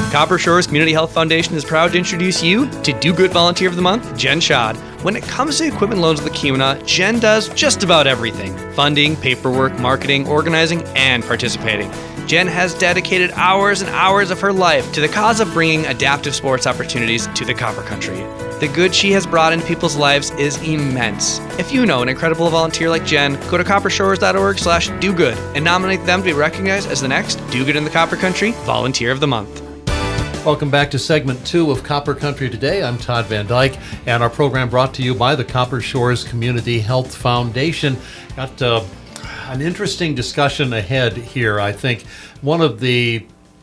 Copper Shores Community Health Foundation is proud to introduce you to Do Good Volunteer of the Month, Jen Schad. When it comes to equipment loans with Acuna, Jen does just about everything: funding, paperwork, marketing, organizing, and participating. Jen has dedicated hours and hours of her life to the cause of bringing adaptive sports opportunities to the Copper Country. The good she has brought into people's lives is immense. If you know an incredible volunteer like Jen, go to coppershores.org/do-good and nominate them to be recognized as the next Do Good in the Copper Country Volunteer of the Month. Welcome back to segment 2 of Copper Country Today. I'm Todd Van Dyke, and our program brought to you by the Copper Shores Community Health Foundation. Got an interesting discussion ahead here, I think. One of the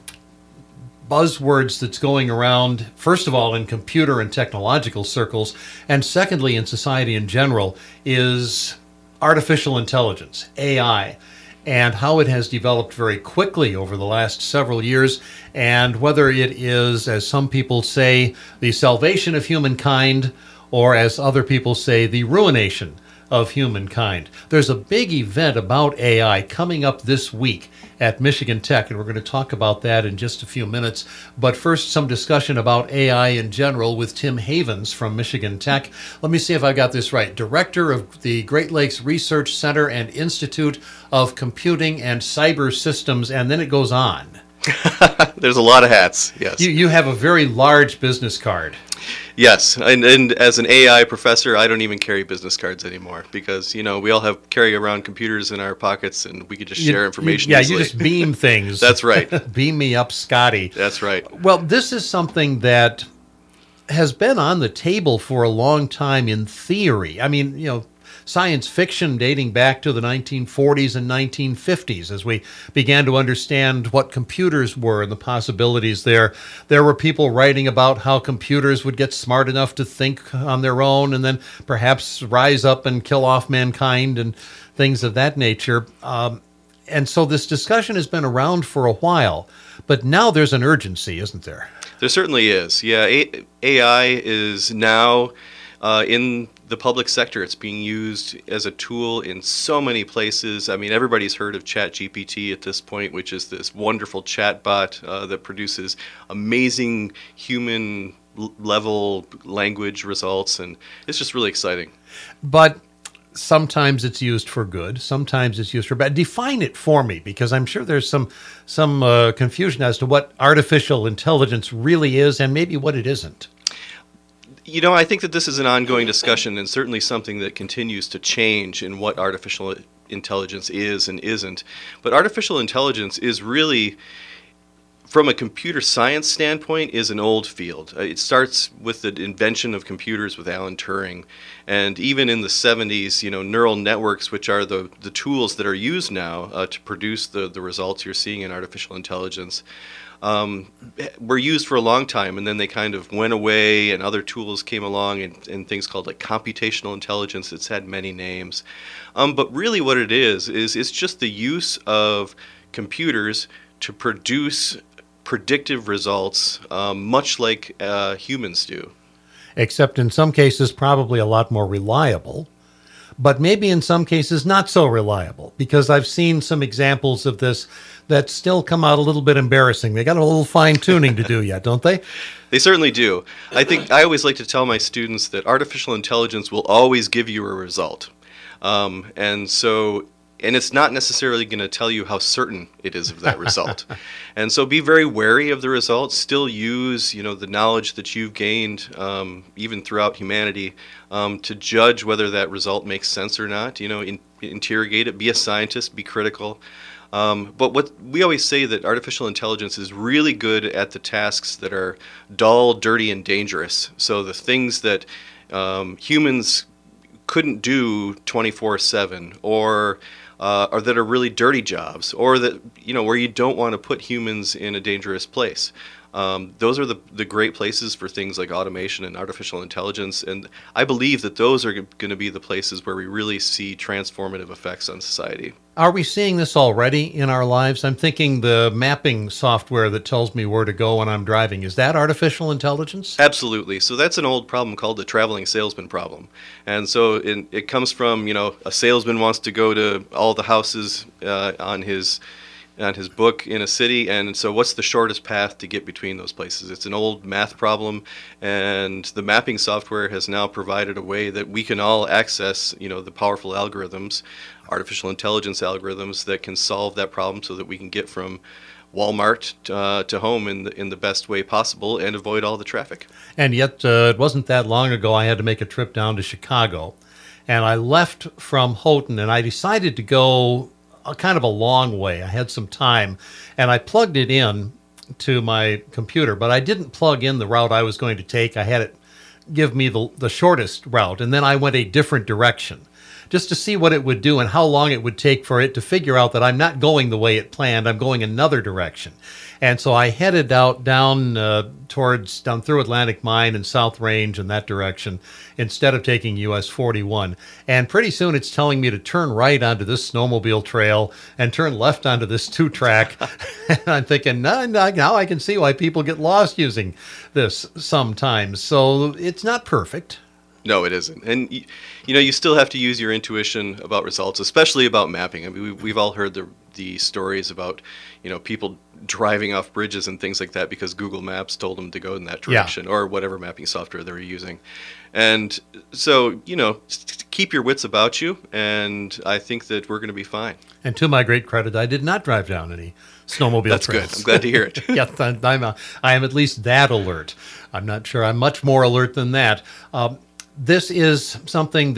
buzzwords that's going around, first of all, in computer and technological circles, and secondly, in society in general, is artificial intelligence, AI, and how it has developed very quickly over the last several years, and whether it is, as some people say, the salvation of humankind, or as other people say, the ruination of humankind. There's a big event about AI coming up this week at Michigan Tech, and we're going to talk about that in just a few minutes. But first, some discussion about AI in general with Tim Havens from Michigan Tech. Let me see if I got this right. Director of the Great Lakes Research Center and Institute of Computing and Cyber Systems, and then it goes on. There's a lot of hats, yes. You have a very large business card. Yes, and as an AI professor, I don't even carry business cards anymore because, we all carry around computers in our pockets and we could just share information easily. You just beam things. That's right. Beam me up, Scotty. That's right. Well, this is something that has been on the table for a long time in theory. I mean, science fiction dating back to the 1940s and 1950s as we began to understand what computers were and the possibilities there. There were people writing about how computers would get smart enough to think on their own and then perhaps rise up and kill off mankind and things of that nature. And so this discussion has been around for a while, but now there's an urgency, isn't there? There certainly is. Yeah, AI is now in the public sector. It's being used as a tool in so many places. I mean, everybody's heard of ChatGPT at this point, which is this wonderful chatbot that produces amazing human-level language results, and it's just really exciting. But sometimes it's used for good, sometimes it's used for bad. Define it for me, because I'm sure there's some confusion as to what artificial intelligence really is and maybe what it isn't. I think that this is an ongoing discussion and certainly something that continues to change in what artificial intelligence is and isn't. But artificial intelligence is really, from a computer science standpoint, is an old field. It starts with the invention of computers with Alan Turing. And even in the 70s, neural networks, which are the tools that are used now to produce the results you're seeing in artificial intelligence, were used for a long time, and then they kind of went away and other tools came along and things called like computational intelligence. It's had many names. But really what it is it's just the use of computers to produce predictive results, much like humans do. Except in some cases probably a lot more reliable, but maybe in some cases not so reliable, because I've seen some examples of this that still come out a little bit embarrassing. They got a little fine-tuning to do yet, don't they? They certainly do. I always like to tell my students that artificial intelligence will always give you a result. And it's not necessarily going to tell you how certain it is of that result. And so be very wary of the results. Still use, the knowledge that you've gained, even throughout humanity, to judge whether that result makes sense or not. Interrogate it, be a scientist, be critical. But what we always say that artificial intelligence is really good at the tasks that are dull, dirty, and dangerous. So the things that humans couldn't do 24/7, or that are really dirty jobs, or that where you don't want to put humans in a dangerous place. Those are the great places for things like automation and artificial intelligence, and I believe that those are going to be the places where we really see transformative effects on society. Are we seeing this already in our lives? I'm thinking the mapping software that tells me where to go when I'm driving. Is that artificial intelligence? Absolutely. So that's an old problem called the traveling salesman problem. And so it comes from, a salesman wants to go to all the houses on his on his book in a city, and so what's the shortest path to get between those places? It's an old math problem, and the mapping software has now provided a way that we can all access, the powerful algorithms, artificial intelligence algorithms that can solve that problem so that we can get from Walmart to home in the best way possible and avoid all the traffic. And yet, it wasn't that long ago I had to make a trip down to Chicago, and I left from Houghton, and I decided to go a kind of a long way. I had some time, and I plugged it in to my computer, but I didn't plug in the route I was going to take. I had it give me the shortest route, and then I went a different direction just to see what it would do and how long it would take for it to figure out that I'm not going the way it planned. I'm going another direction. And so I headed out down through Atlantic Mine and South Range in that direction instead of taking US 41. And pretty soon it's telling me to turn right onto this snowmobile trail and turn left onto this 2-track. And I'm thinking, now I can see why people get lost using this sometimes. So it's not perfect. No, it isn't. And you still have to use your intuition about results, especially about mapping. I mean, we've all heard the stories about people driving off bridges and things like that because Google Maps told them to go in that direction, or whatever mapping software they were using. And so keep your wits about you, and I think that we're going to be fine. And to my great credit, I did not drive down any snowmobile That's trails. Good. I'm glad to hear it. Yes, I am at least that alert. I'm not sure I'm much more alert than that. This is something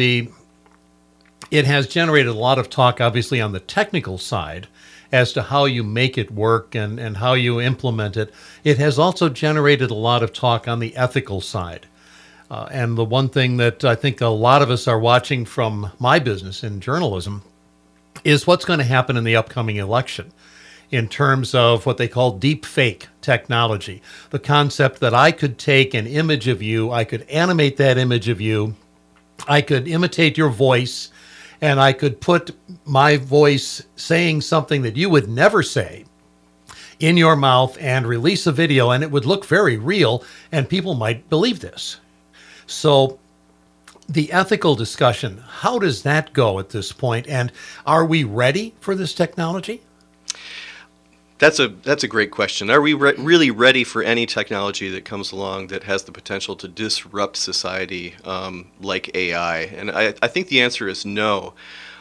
it has generated a lot of talk, obviously, on the technical side as to how you make it work and how you implement it. It has also generated a lot of talk on the ethical side. And the one thing that I think a lot of us are watching from my business in journalism is what's going to happen in the upcoming election in terms of what they call deep fake technology. The concept that I could take an image of you, I could animate that image of you, I could imitate your voice, and I could put my voice saying something that you would never say in your mouth and release a video, and it would look very real, and people might believe this. So the ethical discussion, how does that go at this point? And are we ready for this technology? That's a great question. Are we really ready for any technology that comes along that has the potential to disrupt society, like AI? And I think the answer is no.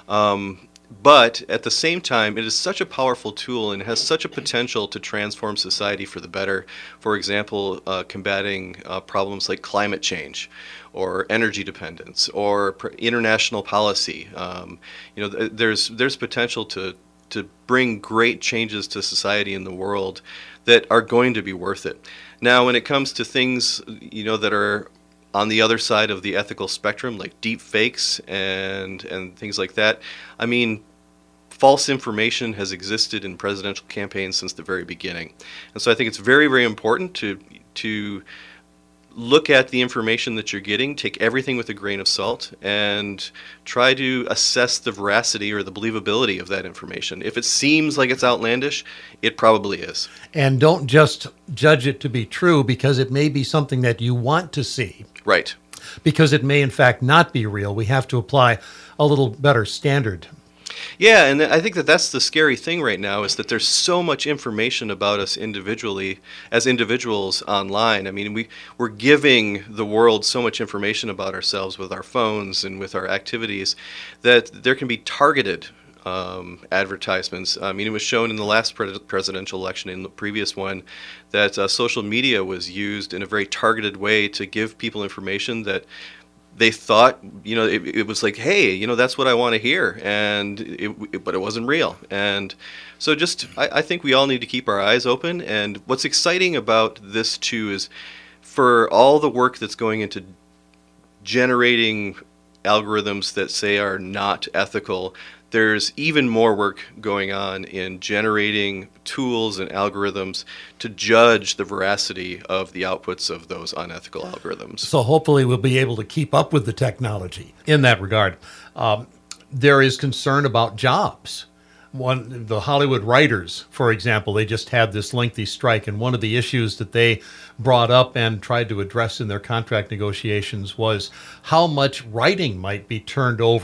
But at the same time, it is such a powerful tool and has such a potential to transform society for the better. For example, combating problems like climate change or energy dependence or international policy. There's potential to bring great changes to society and the world that are going to be worth it. Now, when it comes to things, that are on the other side of the ethical spectrum, like deep fakes and things like that, I mean, false information has existed in presidential campaigns since the very beginning. And so I think it's very, very important to look at the information that you're getting, take everything with a grain of salt, and try to assess the veracity or the believability of that information. If it seems like it's outlandish, it probably is. And don't just judge it to be true because it may be something that you want to see. Right. Because it may, in fact, not be real. We have to apply a little better standard. Yeah, and I think that's the scary thing right now is that there's so much information about us individually, as individuals online. I mean, we're giving the world so much information about ourselves with our phones and with our activities that there can be targeted advertisements. I mean, it was shown in the last presidential election, in the previous one, that social media was used in a very targeted way to give people information that they thought, it was like, hey, that's what I want to hear, but it wasn't real. And so I think we all need to keep our eyes open. And what's exciting about this too is for all the work that's going into generating algorithms that say are not ethical, there's even more work going on in generating tools and algorithms to judge the veracity of the outputs of those unethical algorithms. So hopefully we'll be able to keep up with the technology in that regard. There is concern about jobs. The Hollywood writers, for example, they just had this lengthy strike, and one of the issues that they brought up and tried to address in their contract negotiations was how much writing might be turned over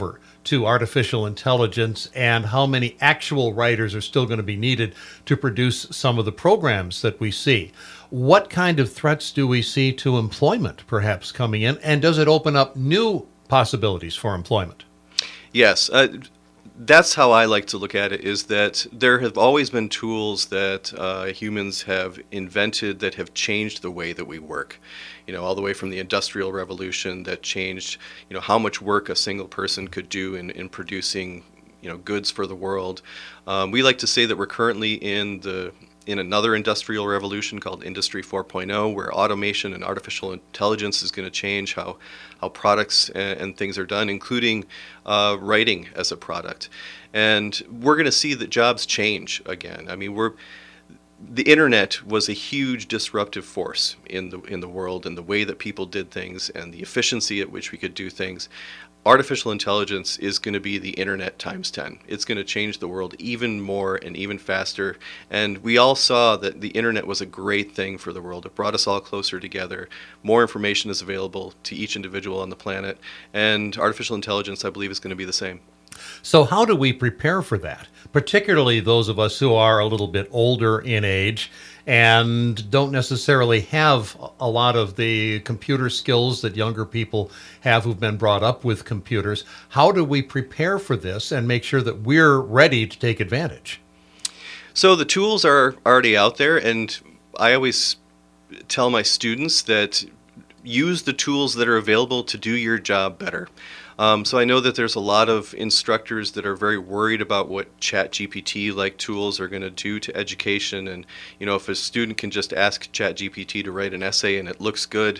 to artificial intelligence and how many actual writers are still going to be needed to produce some of the programs that we see. What kind of threats do we see to employment perhaps coming in, and does it open up new possibilities for employment? Yes, that's how I like to look at it, is that there have always been tools that humans have invented that have changed the way that we work. All the way from the Industrial Revolution that changed, how much work a single person could do in producing, goods for the world. We like to say that we're currently in another industrial revolution called Industry 4.0, where automation and artificial intelligence is going to change how products and things are done, including writing as a product. And we're going to see that jobs change again. I mean, the internet was a huge disruptive force in the world, and the way that people did things and the efficiency at which we could do things. Artificial intelligence is going to be the internet times 10. It's going to change the world even more and even faster. And we all saw that the internet was a great thing for the world. It brought us all closer together. More information is available to each individual on the planet. And artificial intelligence, I believe, is going to be the same. So how do we prepare for that, particularly those of us who are a little bit older in age and don't necessarily have a lot of the computer skills that younger people have who've been brought up with computers? How do we prepare for this and make sure that we're ready to take advantage? So the tools are already out there, and I always tell my students that use the tools that are available to do your job better. So I know that there's a lot of instructors that are very worried about what ChatGPT-like tools are going to do to education. And, if a student can just ask ChatGPT to write an essay and it looks good,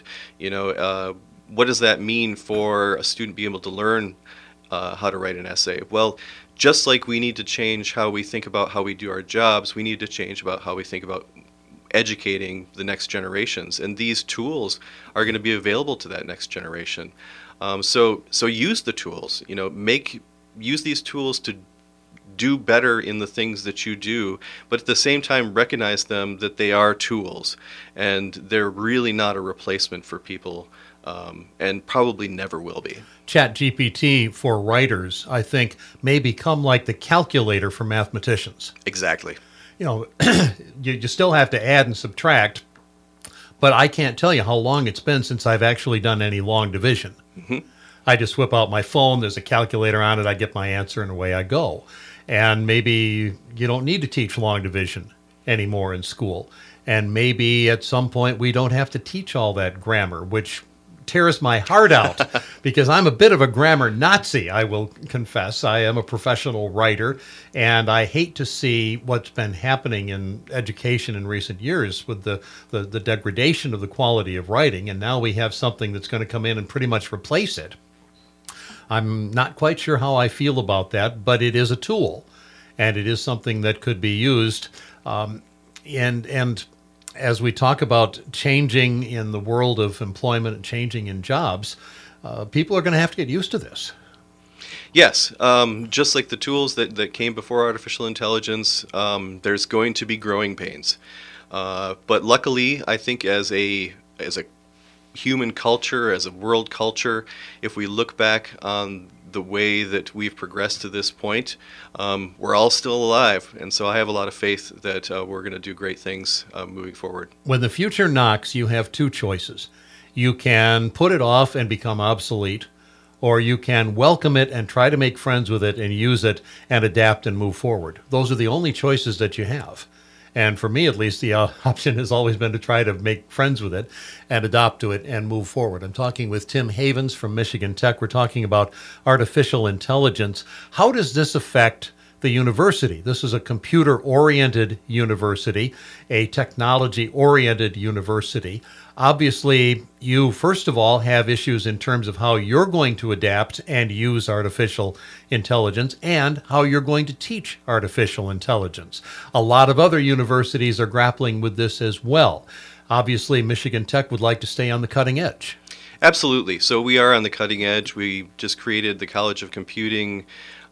what does that mean for a student being able to learn how to write an essay? Well, just like we need to change how we think about how we do our jobs, we need to change about how we think about educating the next generations. And these tools are going to be available to that next generation. So use the tools, use these tools to do better in the things that you do, but at the same time recognize them that they are tools and they're really not a replacement for people, and probably never will be. ChatGPT for writers, I think, may become like the calculator for mathematicians. Exactly. You still have to add and subtract, but I can't tell you how long it's been since I've actually done any long division. Mm-hmm. I just whip out my phone, there's a calculator on it, I get my answer, and away I go. And maybe you don't need to teach long division anymore in school. And maybe at some point we don't have to teach all that grammar, which tears my heart out because I'm a bit of a grammar Nazi, I will confess. I am a professional writer, and I hate to see what's been happening in education in recent years with the degradation of the quality of writing, and now we have something that's going to come in and pretty much replace it. I'm not quite sure how I feel about that, but it is a tool, and it is something that could be used. And as we talk about changing in the world of employment and changing in jobs, people are going to have to get used to this. Yes, just like the tools that came before artificial intelligence, there's going to be growing pains. But luckily, I think as a human culture, as a world culture, if we look back on the way that we've progressed to this point, we're all still alive. And so I have a lot of faith that we're going to do great things moving forward. When the future knocks, you have two choices. You can put it off and become obsolete, or you can welcome it and try to make friends with it and use it and adapt and move forward. Those are the only choices that you have. And for me, at least, the option has always been to try to make friends with it and adopt to it and move forward. I'm talking with Tim Havens from Michigan Tech. We're talking about artificial intelligence. How does this affect the university? This is a computer-oriented university, a technology-oriented university. Obviously, you, first of all, have issues in terms of how you're going to adapt and use artificial intelligence and how you're going to teach artificial intelligence. A lot of other universities are grappling with this as well. Obviously, Michigan Tech would like to stay on the cutting edge. Absolutely. So we are on the cutting edge. We just created the College of Computing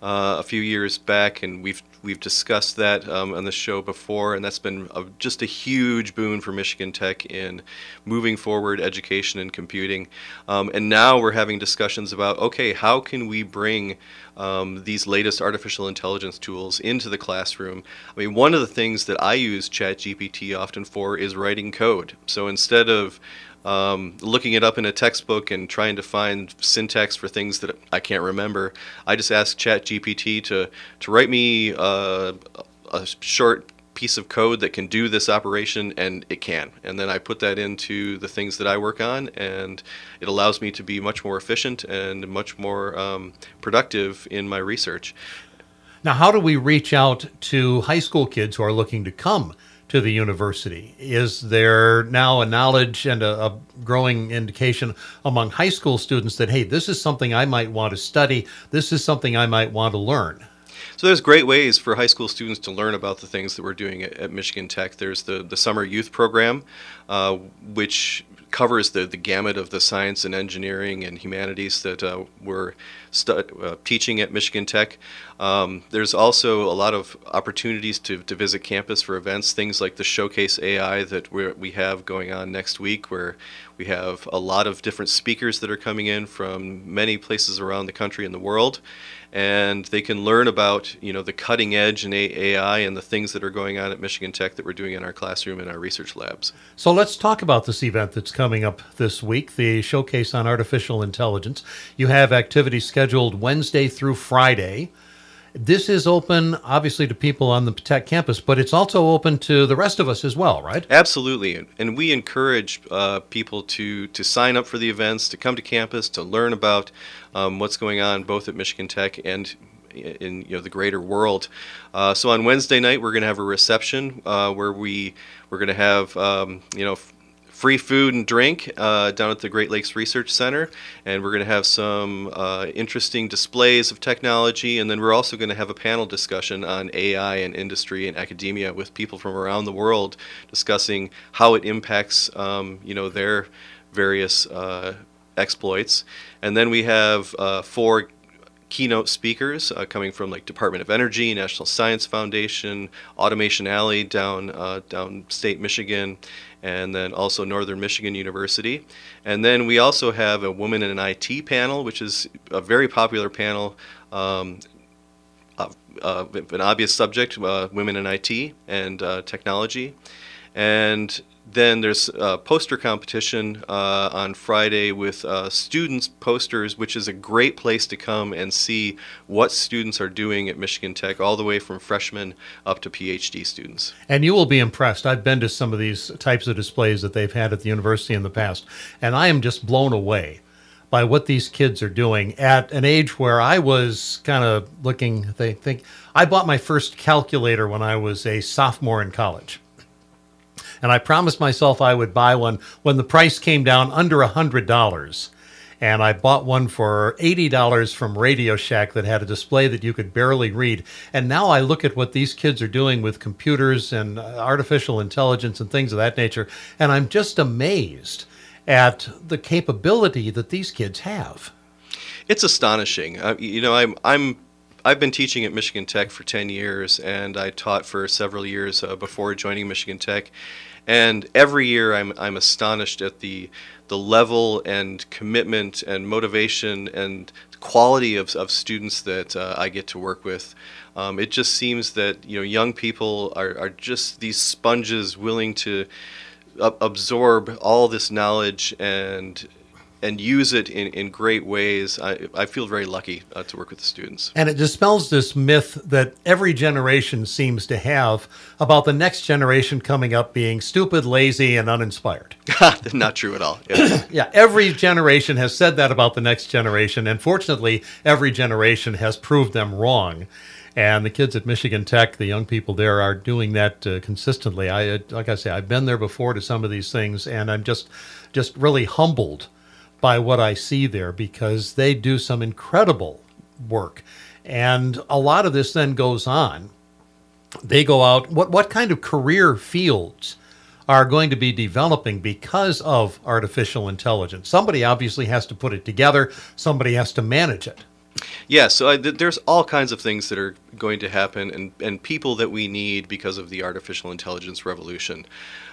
a few years back, and we've discussed that on the show before, and that's been just a huge boon for Michigan Tech in moving forward education and computing. And now we're having discussions about, okay, how can we bring these latest artificial intelligence tools into the classroom? I mean, one of the things that I use ChatGPT often for is writing code. So instead of looking it up in a textbook and trying to find syntax for things that I can't remember, I just ask ChatGPT to write me a short piece of code that can do this operation, and it can. And then I put that into the things that I work on, and it allows me to be much more efficient and much more productive in my research. Now, how do we reach out to high school kids who are looking to come to the university? Is there now a knowledge and a growing indication among high school students that, hey, this is something I might want to study, this is something I might want to learn? So there's great ways for high school students to learn about the things that we're doing at Michigan Tech. There's the Summer Youth Program, which covers the gamut of the science and engineering and humanities that we're teaching at Michigan Tech. There's also a lot of opportunities to visit campus for events, things like the Showcase AI that we have going on next week, where we have a lot of different speakers that are coming in from many places around the country and the world. And they can learn about, the cutting edge in AI and the things that are going on at Michigan Tech that we're doing in our classroom and our research labs. So let's talk about this event that's coming up this week, the Showcase on Artificial Intelligence. You have activities scheduled Wednesday through Friday. This is open, obviously, to people on the Tech campus, but it's also open to the rest of us as well, right? Absolutely. And we encourage people to sign up for the events, to come to campus, to learn about what's going on both at Michigan Tech and in the greater world. So on Wednesday night, we're going to have a reception where we're going to have free food and drink down at the Great Lakes Research Center, and we're going to have some interesting displays of technology, and then we're also going to have a panel discussion on AI and industry and academia with people from around the world discussing how it impacts their various exploits. And then we have 4 keynote speakers coming from like Department of Energy, National Science Foundation, Automation Alley downstate Michigan, and then also Northern Michigan University. And then we also have a Women in IT panel, which is a very popular panel, an obvious subject, women in IT and technology. And then there's a poster competition on Friday with students' posters, which is a great place to come and see what students are doing at Michigan Tech, all the way from freshmen up to PhD students. And you will be impressed. I've been to some of these types of displays that they've had at the university in the past, and I am just blown away by what these kids are doing at an age where I was kind of looking, I bought my first calculator when I was a sophomore in college. And I promised myself I would buy one when the price came down under $100. And I bought one for $80 from Radio Shack that had a display that you could barely read. And now I look at what these kids are doing with computers and artificial intelligence and things of that nature, and I'm just amazed at the capability that these kids have. It's astonishing. I've been teaching at Michigan Tech for 10 years, and I taught for several years before joining Michigan Tech. And every year I'm astonished at the level and commitment and motivation and quality of students that I get to work with. It just seems that young people are just these sponges willing to absorb all this knowledge and use it in great ways. I feel very lucky to work with the students. And it dispels this myth that every generation seems to have about the next generation coming up being stupid, lazy, and uninspired. Not true at all. Yeah. Yeah, every generation has said that about the next generation, and fortunately, every generation has proved them wrong. And the kids at Michigan Tech, the young people there, are doing that consistently. Like I say, I've been there before to some of these things, and I'm just really humbled by what I see there, because they do some incredible work. And a lot of this then goes on. They go out, what kind of career fields are going to be developing because of artificial intelligence? Somebody obviously has to put it together. Somebody has to manage it. Yeah, so there's all kinds of things that are going to happen, and people that we need because of the artificial intelligence revolution.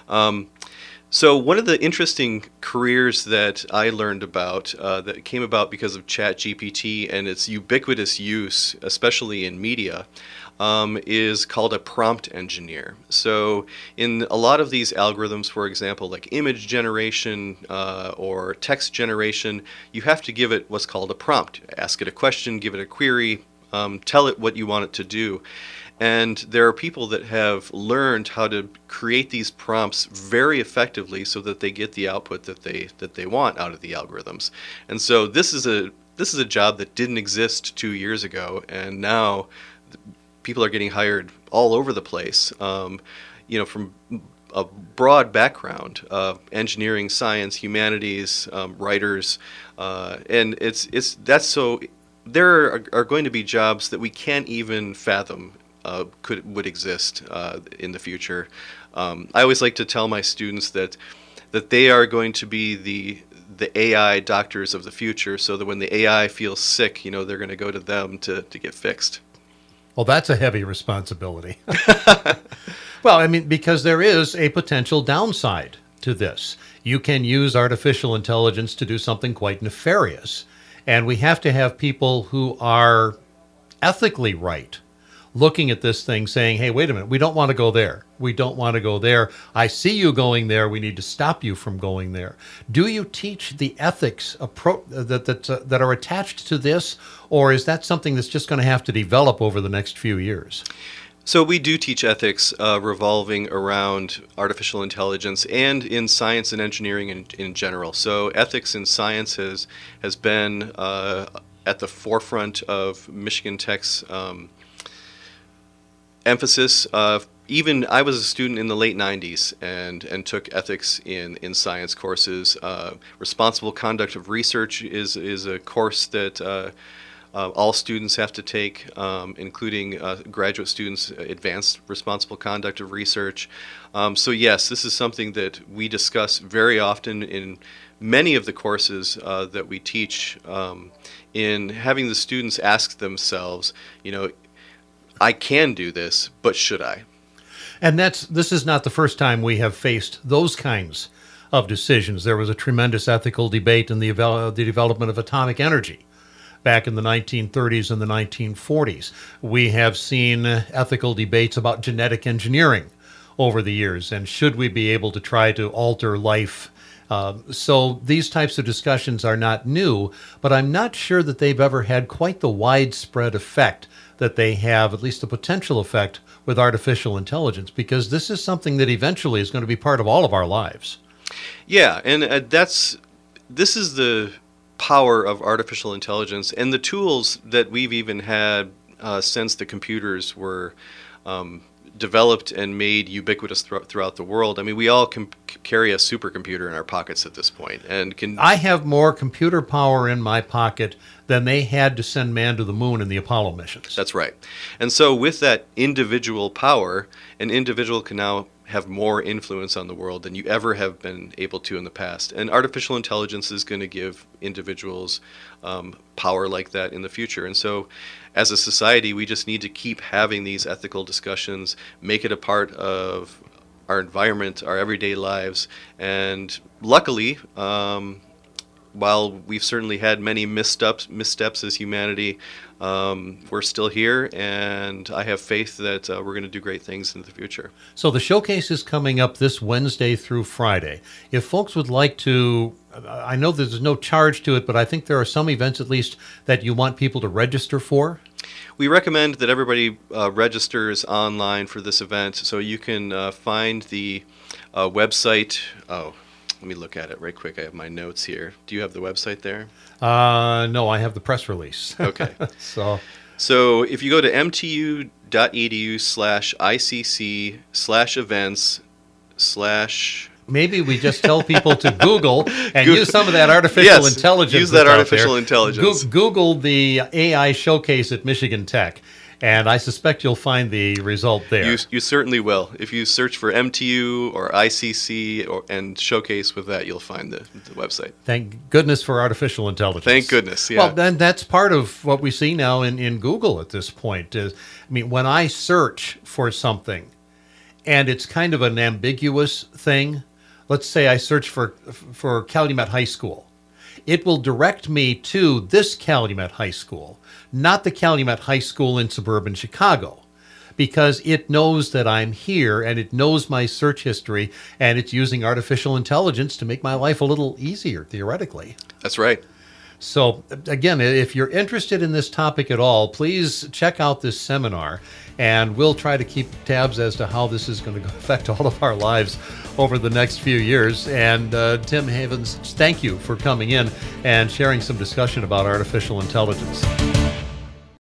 So one of the interesting careers that I learned about that came about because of ChatGPT and its ubiquitous use, especially in media, is called a prompt engineer. So in a lot of these algorithms, for example, like image generation or text generation, you have to give it what's called a prompt. Ask it a question, give it a query, tell it what you want it to do. And there are people that have learned how to create these prompts very effectively so that they get the output that they want out of the algorithms. And so this is a job that didn't exist 2 years ago, and now people are getting hired all over the place. From a broad background of engineering, science, humanities, writers, and that's so. There are going to be jobs that we can't even fathom would exist in the future. I always like to tell my students that they are going to be the AI doctors of the future, so that when the AI feels sick, they're going to go to them to get fixed. Well, that's a heavy responsibility. Well, I mean, because there is a potential downside to this. You can use artificial intelligence to do something quite nefarious, and we have to have people who are ethically right looking at this thing saying, hey, wait a minute, we don't want to go there. We don't want to go there. I see you going there. We need to stop you from going there. Do you teach the ethics that are attached to this, or is that something that's just going to have to develop over the next few years? So we do teach ethics revolving around artificial intelligence and in science and engineering in general. So ethics in science has been at the forefront of Michigan Tech's emphasis. Even I was a student in the late 90s and took ethics in science courses. Responsible conduct of research is a course that all students have to take, including graduate students, advanced responsible conduct of research. So yes, this is something that we discuss very often in many of the courses that we teach, in having the students ask themselves, I can do this, but should I? And this is not the first time we have faced those kinds of decisions. There was a tremendous ethical debate in the development of atomic energy back in the 1930s and the 1940s. We have seen ethical debates about genetic engineering over the years, and should we be able to try to alter life? So these types of discussions are not new, but I'm not sure that they've ever had quite the widespread effect that they have, at least the potential effect, with artificial intelligence, because this is something that eventually is going to be part of all of our lives. Yeah, and this is the power of artificial intelligence and the tools that we've even had since the computers were developed and made ubiquitous throughout the world. I mean, we all carry a supercomputer in our pockets at this point, and I have more computer power in my pocket than they had to send man to the moon in the Apollo missions. That's right. And so with that individual power, an individual can now have more influence on the world than you ever have been able to in the past. And artificial intelligence is going to give individuals power like that in the future. And so as a society, we just need to keep having these ethical discussions, make it a part of our environment, our everyday lives. And luckily, while we've certainly had many missteps as humanity, we're still here, and I have faith that we're going to do great things in the future. So the showcase is coming up this Wednesday through Friday. If folks would like to, I know there's no charge to it, but I think there are some events at least that you want people to register for. We recommend that everybody registers online for this event, so you can find the website. Oh, let me look at it right quick. I have my notes here. Do you have the website there? No, I have the press release. Okay. So if you go to mtu.edu/icc/events/ maybe we just tell people to Google and use some of that artificial intelligence. Use that artificial intelligence. Google the AI showcase at Michigan Tech, And I suspect you'll find the result there. You certainly will. If you search for MTU or ICC and Showcase with that, you'll find the website. Thank goodness for artificial intelligence. Thank goodness, yeah. Well, then that's part of what we see now in Google at this point. When I search for something and it's kind of an ambiguous thing, let's say I search for Calumet High School. It will direct me to this Calumet High School, not the Calumet High School in suburban Chicago, because it knows that I'm here and it knows my search history, and it's using artificial intelligence to make my life a little easier, theoretically. That's right. So, again, if you're interested in this topic at all, please check out this seminar, and we'll try to keep tabs as to how this is going to affect all of our lives over the next few years. And Tim Havens, thank you for coming in and sharing some discussion about artificial intelligence.